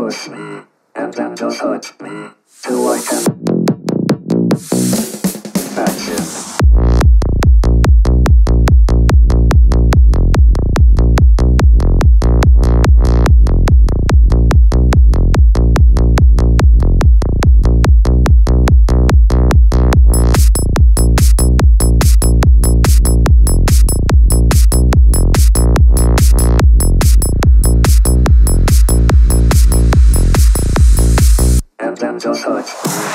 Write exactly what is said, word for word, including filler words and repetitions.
push me, and then just hurt me, till I can catch it. And then just hurt me.